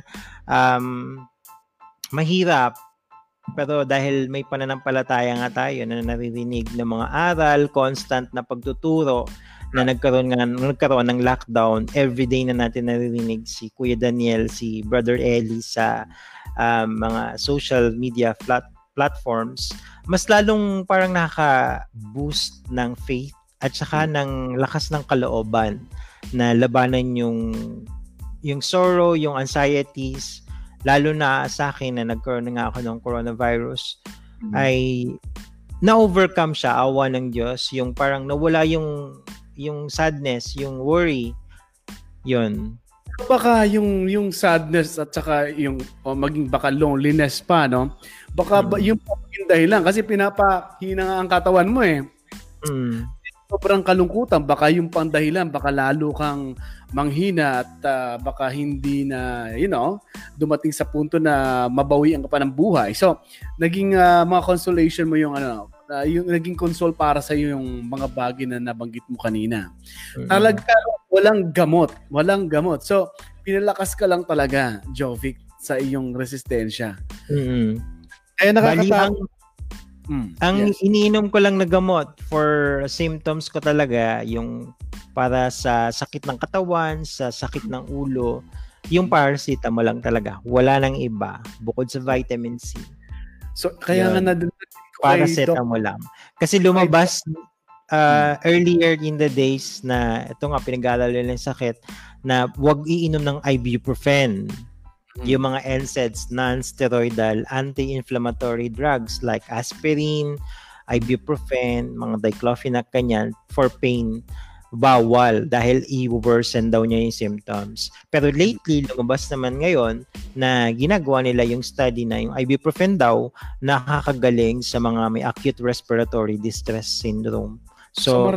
mahirap, pero dahil may pananampalataya nga tayo na naririnig ng mga aral, constant na pagtuturo, na nagkaroon ng lockdown, everyday na natin naririnig si Kuya Daniel, si Brother Eli sa mga social media platforms, mas lalong parang nakaka-boost ng faith at saka ng lakas ng kalooban na labanan yung sorrow, yung anxieties, lalo na sa akin na nagkaroon na nga ako ng coronavirus, ay na-overcome siya, awa ng Diyos, yung parang nawala yung sadness, yung worry, yun. baka yung sadness at saka yung maging baka loneliness pa, no? Baka yung dahilan kasi pinapahina nga ang katawan mo eh. Sobrang kalungkutan, baka yung pangdahilan, baka lalo kang manghina at baka hindi na, dumating sa punto na mabawian ka pa ng buhay. So, naging mga consolation mo yung yung naging console para sa iyo yung mga bagay na nabanggit mo kanina. Talaga walang gamot. So, pinalakas ka lang talaga, Jovic, sa iyong resistensya. Kaya nakakatakot. Ang iniinom ko lang na gamot for symptoms ko talaga, yung para sa sakit ng katawan, sa sakit ng ulo, yung paracetamol lang talaga. Wala nang iba bukod sa vitamin C. So, kaya nga paracetamol lang. Kasi lumabas earlier in the days na ito nga pinag-aalala ng sakit na wag iinom ng ibuprofen. Yung mga NSAIDs, non-steroidal anti-inflammatory drugs like aspirin, ibuprofen, mga diclofenac kanyan for pain, bawal dahil i-worsen daw niya yung symptoms. Pero lately, lumabas naman ngayon na ginagawa nila yung study na yung ibuprofen daw nakakagaling sa mga may acute respiratory distress syndrome. So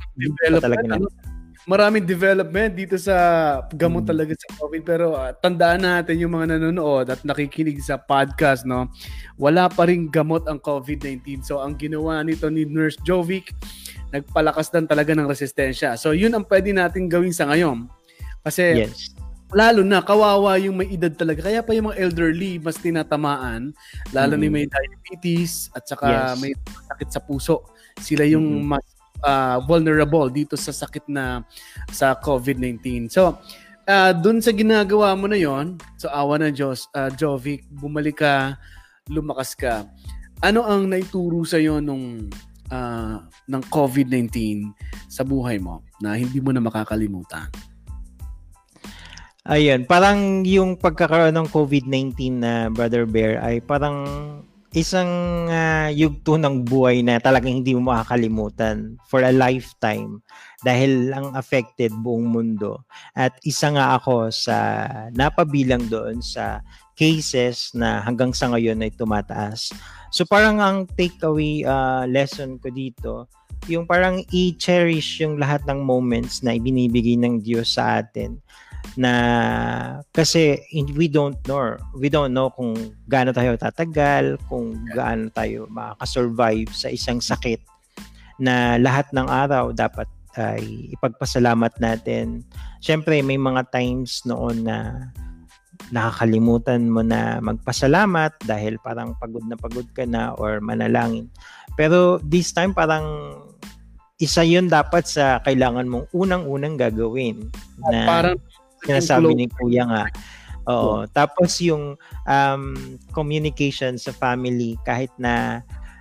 maraming development dito sa gamot talaga sa COVID, pero tandaan natin yung mga nanonood at nakikinig sa podcast, no? Wala pa ring gamot ang COVID-19. So ang ginawa nito ni Nurse Jovic, nagpalakas dan talaga ng resistensya. So yun ang pwede natin gawin sa ngayon. Kasi lalo na kawawa yung may edad talaga. Kaya pa yung mga elderly mas tinatamaan, lalo na may diabetes at saka may sakit sa puso. Sila yung mas vulnerable dito sa sakit na sa COVID-19. So, dun sa ginagawa mo na yon, so awa ng Diyos, Jovic, bumalik ka, lumakas ka. Ano ang naituro sa iyo ng COVID-19 sa buhay mo na hindi mo na makakalimutan? Ayun, parang yung pagkakaroon ng COVID-19 na Brother Bear ay parang isang yugto ng buhay na talagang hindi mo makakalimutan for a lifetime dahil ang affected buong mundo. At isa nga ako sa napabilang doon sa cases na hanggang sa ngayon ay tumataas. So parang ang takeaway lesson ko dito, yung parang i-cherish yung lahat ng moments na ibinibigay ng Diyos sa atin. Na kasi we don't know kung gaano tayo tatagal, kung gaano tayo makakasurvive sa isang sakit na lahat ng araw dapat ay ipagpasalamat natin. Siyempre may mga times noon na nakakalimutan mo na magpasalamat dahil parang pagod ka na or manalangin. Pero this time parang isa yun dapat sa kailangan mong unang-unang gagawin na parang sinasabi ni Kuya nga. Oo. Tapos yung communication sa family, kahit na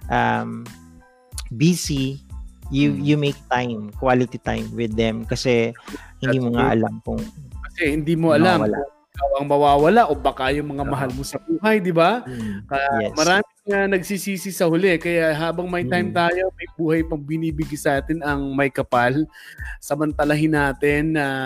busy, you make time, quality time with them kasi hindi mo nga alam kung hindi mo alam kung ikaw ang mawawala o baka yung mga mahal mo sa buhay, di ba? Marami nga nagsisisi sa huli. Kaya habang may time tayo, may buhay pang binibigay sa atin ang may kapal. Samantalahin natin na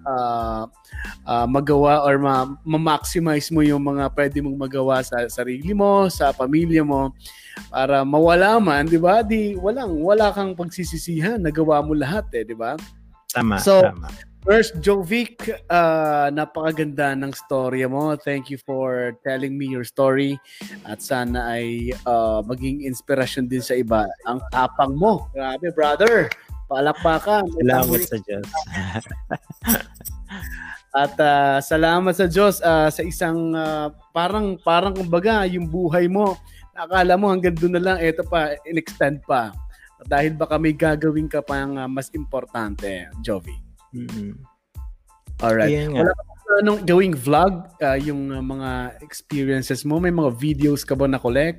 magawa or ma-maximize mo yung mga pwede mong magawa sa sarili mo, sa pamilya mo, para mawala man, di ba? Wala kang pagsisisihan. Nagawa mo lahat di ba? Tama. First, Jovic, napakaganda ng storya mo. Thank you for telling me your story. At sana ay maging inspirasyon din sa iba. Ang tapang mo. Grabe, brother. Palakpakan. Salamat sa Diyos. At salamat sa Diyos sa isang parang kumbaga yung buhay mo. Akala mo hanggang doon na lang, eto pa, in-extend pa. Dahil baka may gagawin ka pang mas importante, Jovic. Alright. Wala ka anong gawing vlog, yung mga experiences mo? May mga videos ka ba na-collect?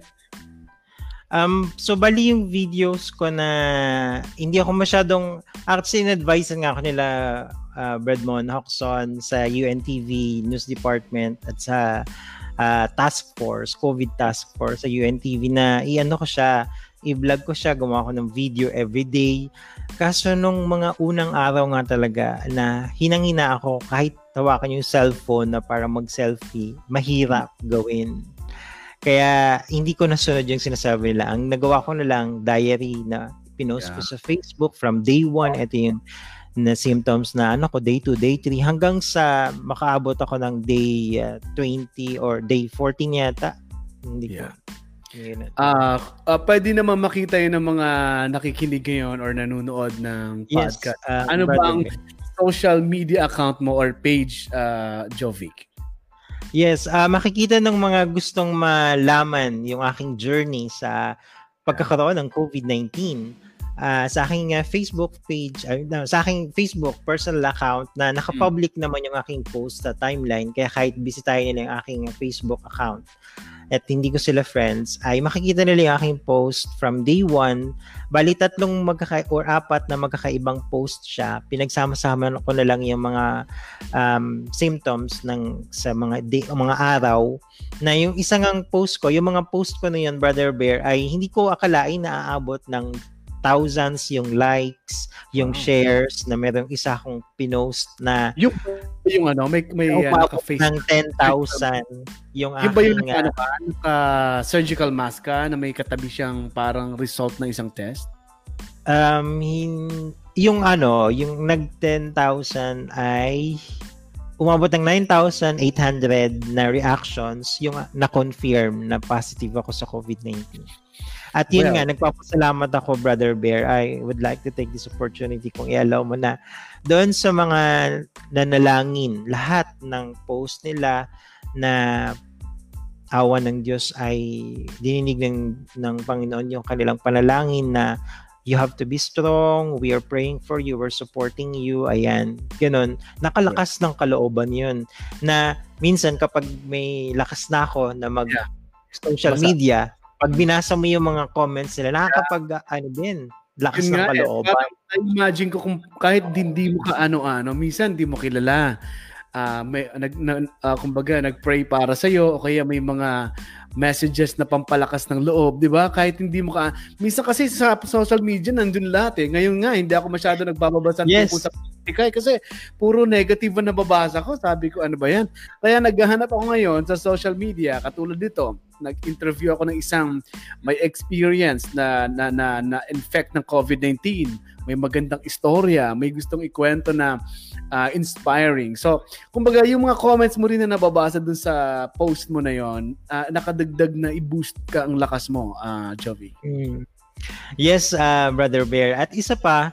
So bali yung videos ko na hindi ako masyadong actually in-advise nga ako nila Bredmon Hoxon sa UNTV News Department at sa Task Force, COVID Task Force sa UNTV na i-vlog ko siya, gumawa ko ng video everyday Kaso nung mga unang araw nga talaga na hinang-hina ako kahit tawakan yung cellphone na para mag-selfie, mahirap gawin. Kaya hindi ko nasunod yung sinasabi nila. Ang nagawa ko na lang, diary na pinost ko sa Facebook from day 1. Ito yung na symptoms na day 2, day 3 hanggang sa makaabot ako ng day 20 or day 14 yata. Hindi ko. Pwede naman makita yun ng mga nakikinig ngayon or nanonood ng podcast. Ano ba ang social media account mo or page, Jovic? Yes, makikita ng mga gustong malaman yung aking journey sa pagkakaroon ng COVID-19. Sa aking Facebook page, sa aking Facebook personal account na nakapublic naman yung aking post sa timeline, kaya kahit bisitahin nila yung aking Facebook account at hindi ko sila friends, ay makikita nila yung aking post from day 1. Bali 3 or 4 na magkakaibang post siya. Pinagsama-sama ko na lang yung mga symptoms sa mga araw na yung isang post ko, yung mga post ko na yun, Brother Bear, ay hindi ko akalain na aabot ng thousands yung likes, yung shares, na merong isa akong pinost na yung may naka-face ng 10,000 yung aking surgical mask na may katabi siyang parang result ng isang test. Yung nag 10,000 ay umabot ng 9,800 na reactions yung na-confirm na positive ako sa COVID-19. At yun nga, nagpapasalamat ako, Brother Bear. I would like to take this opportunity kung i-allow mo na doon sa mga nanalangin, lahat ng post nila na awa ng Diyos ay dininig ng Panginoon yung kanilang panalangin na you have to be strong, we are praying for you, we're supporting you, ayan, ganun. Nakalakas ng kalooban yun. Na minsan kapag may lakas na ako na social media, pag binasa mo yung mga comments nila, nakakapag lakas ng kalooban. Imagine ko kung kahit hindi mo kaano-ano, minsan hindi mo kilala. Kumbaga nag-pray para sa iyo o kaya may mga messages na pampalakas ng loob, 'di ba? Kahit hindi mo minsan kasi sa social media nandun lahat eh. Ngayon nga hindi ako masyado nagbabasa tungkol sa politika kasi puro negative na nababasa ko. Sabi ko, ano ba 'yan? Kaya naghahanap ako ngayon sa social media katulad dito. Nag-interview ako ng isang may experience na infect ng COVID-19. May magandang istorya, may gustong ikwento na inspiring. So, kumbaga, yung mga comments mo rin na nababasa dun sa post mo na yon, nakadagdag na i-boost ka ang lakas mo, Jovi. Yes, Brother Bear. At isa pa,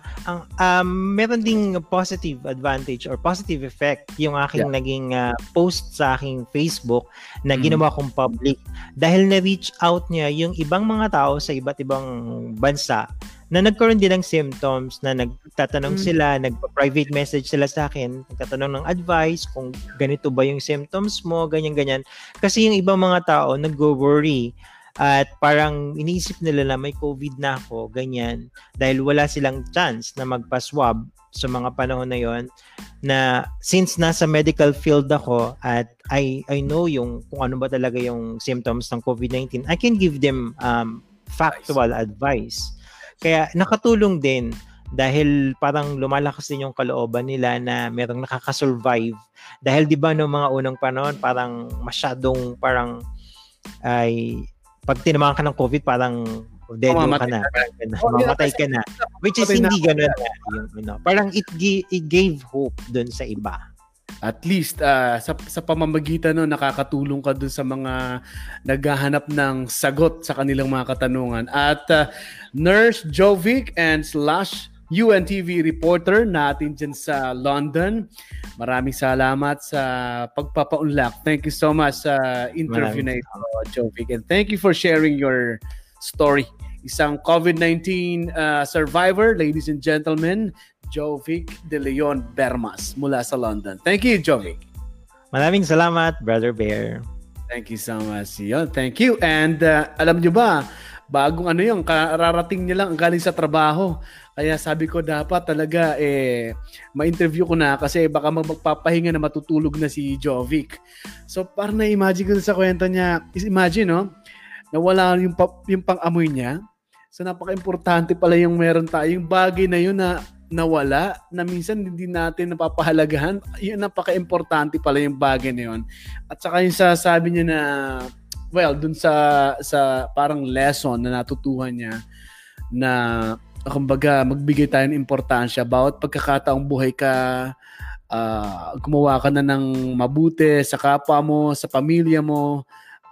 meron ding positive advantage or positive effect yung aking naging post sa aking Facebook na ginawa kong public dahil na-reach out niya yung ibang mga tao sa iba't ibang bansa na nagkaroon din ng symptoms, na nagtatanong sila, nagpa-private message sila sa akin, nagtatanong ng advice kung ganito ba yung symptoms mo, ganyan-ganyan. Kasi yung ibang mga tao nag-worry at parang iniisip nila na may COVID na ako, ganyan, dahil wala silang chance na magpa-swab sa mga panahon na yon, na since nasa medical field ako at I know yung kung ano ba talaga yung symptoms ng COVID-19, I can give them factual advice. Kaya nakatulong din dahil parang lumalakas din yung kalooban nila na merong nakaka-survive. Dahil di ba no mga unang panahon parang masyadong parang ay pag tinamaan ka ng COVID parang dead ka na. Mamatay ka na. Which is hindi ganun na. Parang it gave hope dun sa iba. At least sa pamamagitan nakakatulong ka dun sa mga naghahanap ng sagot sa kanilang mga katanungan. At Nurse Jovic and / UNTV reporter natin dyan sa London, maraming salamat sa pagpapaunlak. Thank you so much sa interview na ito, Jovic. And thank you for sharing your story. Isang COVID-19 survivor, ladies and gentlemen, Jovic De Leon Bermas mula sa London. Thank you, Jovic. Maraming salamat, Brother Bear. Thank you so much. Yun, thank you. And alam nyo ba, bagong kararating niya lang ang galing sa trabaho. Kaya sabi ko dapat talaga ma-interview ko na kasi baka magpapahinga na matutulog na si Jovic. So parang na-imagine ko sa kwento niya, imagine nawala yung pang-amoy niya. So napaka-importante pala yung meron tayong bagay na yun na nawala, na minsan hindi natin napapahalagahan. Yun, napaka-importante pala yung bagay na yun. At saka yung sasabi niya na, well, dun sa parang lesson na natutuhan niya na, kumbaga, magbigay tayo ng importansya bawat pagkakataong buhay ka, gumawa ka na ng mabuti sa kapwa mo, sa pamilya mo,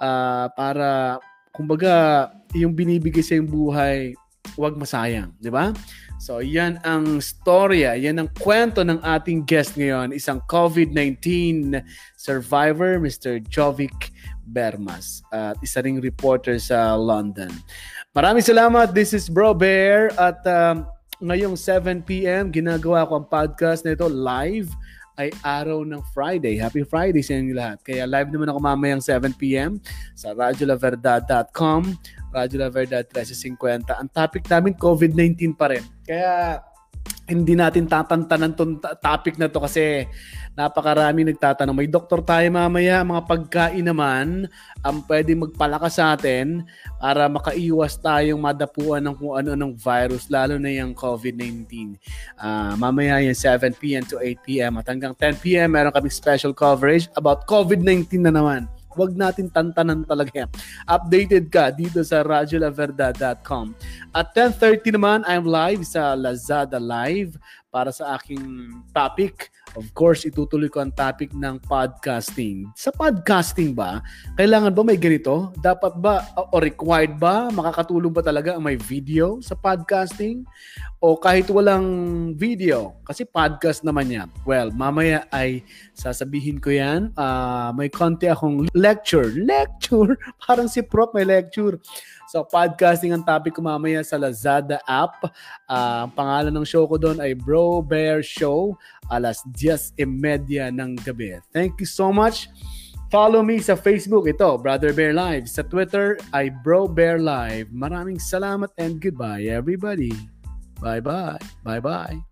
para, kumbaga, yung binibigay sa yung buhay, huwag masayang, di ba? So, yan ang storya, yan ang kwento ng ating guest ngayon, isang COVID-19 survivor, Mr. Jovic Bermas, at isa ring reporter sa London. Maraming salamat. This is Bro Bear, at ngayong 7 p.m. ginagawa ko ang podcast na ito live, ay araw ng Friday. Happy Friday sa inyo lahat. Kaya live naman ako mamayang 7 p.m. sa radyolaverdad.com, Radyo La Verdad 1350. Ang topic namin, COVID-19 pa rin. Kaya hindi natin tatantanan itong topic na to kasi napakarami nagtatanong. May doktor tayo mamaya, mga pagkain naman ang pwede magpalakas sa atin para makaiwas tayong madapuan ng kung ano-anong virus, lalo na yung COVID-19. Mamaya yung 7 p.m. to 8 p.m. at hanggang 10 p.m. meron kaming special coverage about COVID-19 na naman. Huwag natin tantanan talaga yan. Updated ka dito sa radyolaverdad.com. At 10:30 naman, I'm live sa Lazada Live para sa aking topic. Of course, itutuloy ko ang topic ng podcasting. Sa podcasting ba, kailangan ba may ganito? Dapat ba o required ba? Makakatulong ba talaga ang may video sa podcasting? O kahit walang video? Kasi podcast naman yan. Well, mamaya ay sasabihin ko yan. May konti akong lecture. Parang si Prof may lecture. So, podcasting ang topic ko mamaya sa Lazada app. Ang pangalan ng show ko doon ay Bro Bear Show, alas 10:30 ng gabi. Thank you so much. Follow me sa Facebook, ito, Brother Bear Live. Sa Twitter ay Bro Bear Live. Maraming salamat and goodbye, everybody. Bye-bye. Bye-bye.